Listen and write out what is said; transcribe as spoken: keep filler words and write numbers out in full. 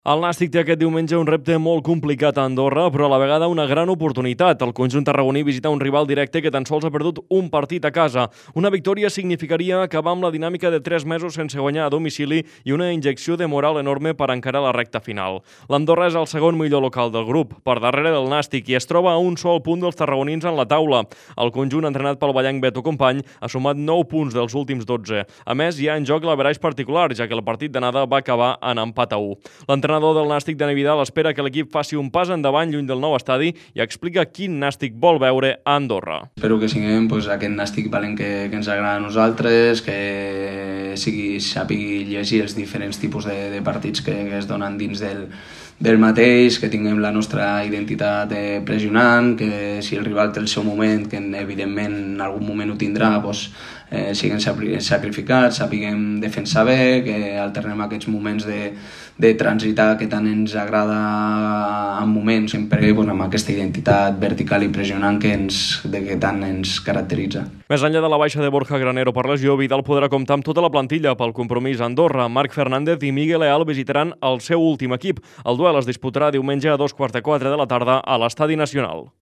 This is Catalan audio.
El Nàstic té aquest diumenge un repte molt complicat a Andorra, però a la vegada una gran oportunitat. El conjunt tarragoní visita un rival directe que tan sols ha perdut un partit a casa. Una victòria significaria acabar amb la dinàmica de tres mesos sense guanyar a domicili i una injecció de moral enorme per encarar la recta final. L'Andorra és el segon millor local del grup, per darrere del Nàstic, i es troba a un sol punt dels tarragonins en la taula. El conjunt, entrenat pel ballenc Beto Company, ha sumat nou punts dels últims dotze. A més, hi ha en joc l'averaix particular, ja que el partit d'anada va acabar en empat a u. L'entrenador del Nàstic, Dani Vidal, espera que l'equip faci un pas endavant lluny del nou estadi i explica quin Nàstic vol veure a Andorra. Espero que siguem pues, aquest Nàstic valent que, que ens agrada a nosaltres, que sigui, sàpigui llegir els diferents tipus de, de partits que, que es donen dins del, del mateix, que tinguem la nostra identitat eh, pressionant, que si el rival té el seu moment, que evidentment en algun moment ho tindrà, pues, eh, siguem sacrificats, sapiguem defensar bé, que alternem aquests moments de, de transitar que tant ens agrada en moments, sempre pues, amb aquesta identitat vertical i pressionant que, ens, de que tant ens caracteritza. Més enllà de la baixa de Borja Granero per lesió, Vidal podrà comptar amb tota la plantilla pel compromís a Andorra. Marc Fernández i Miguel Leal visitaran el seu últim equip. El duel es disputarà diumenge a dos quarts de quatre de la tarda a l'Estadi Nacional.